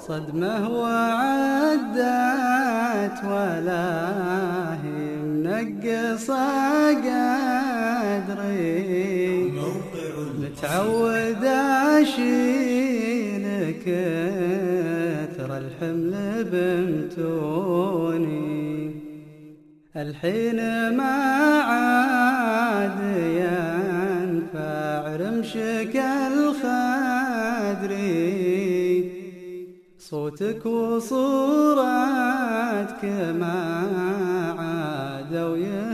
صدمة وعدت ولا هي منقصة قدري، متعود أشيل كثر الحمل بمتوني، الحين ما عاد ينفع رمشك الخدري، صوتك وصورتك ما عادوا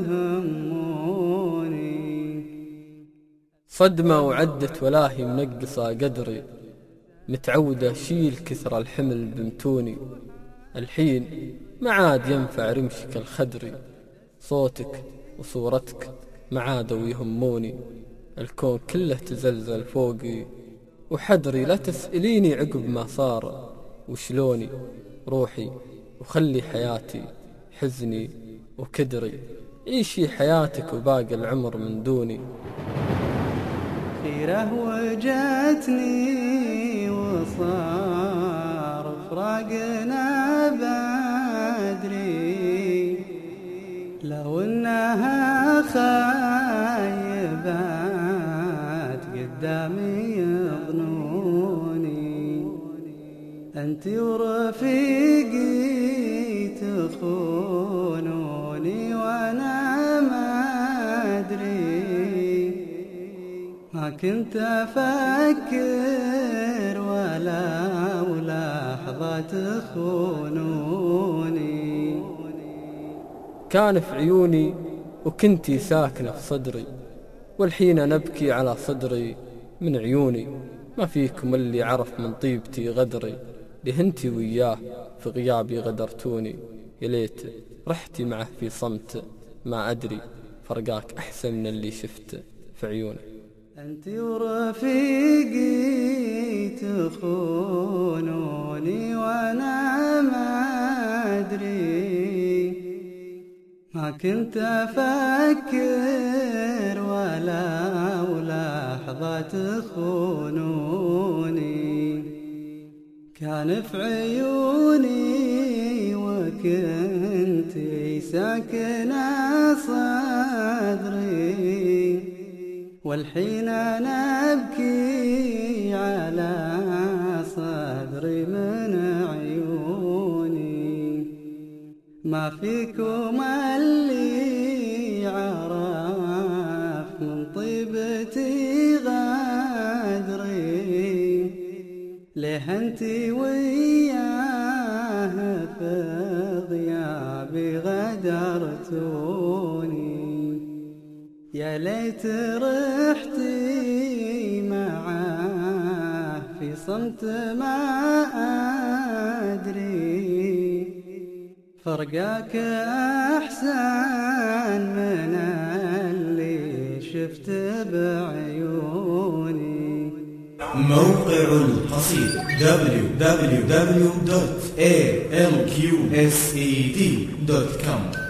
يهموني. صدمة وعدت ولاهي منقصة قدري، متعودة شيل كثر الحمل بمتوني، الحين ما عاد ينفع رمشك الخدري، صوتك وصورتك ما عادوا يهموني، الكون كله تزلزل فوقي وحدري، لا تسأليني عقب ما صار وشلوني، روحي وخلي حياتي حزني وكدري، عيشي حياتك وباقي العمر من دوني. خيره وجتني وصار فراقنا بدري، لو انها خايبات قدامي يظنوني، انت ورفيقي تخونوني وانا ما ادري، ما كنت افكر ولا لحظة تخونوني. كان في عيوني وكنتي ساكنة في صدري، والحين نبكي على صدري من عيوني، ما فيكم اللي عرف من طيبتي غدري، لهنتي وياه في غيابي غدرتوني، يا ليت رحتي معه في صمت ما أدري، فرقاك أحسن من اللي شفت في عيوني. أنت ورفيقي تخونوني وأنا ما أدري، ما كنت أفكر ولا لحظة تخونوني، كان في عيوني وكنتي ساكنة صدري، والحين أنا أبكي على صدري من عيوني، ما فيكم اللي عرف من طيبتي غدري، ليه انتي وياه في غيابي غدرتوني، يا ليت رحتي معاه في صمت ما أدري، فرقاك أحسن من اللي شفت بعيوني. موقع القصيد www.alqsed.com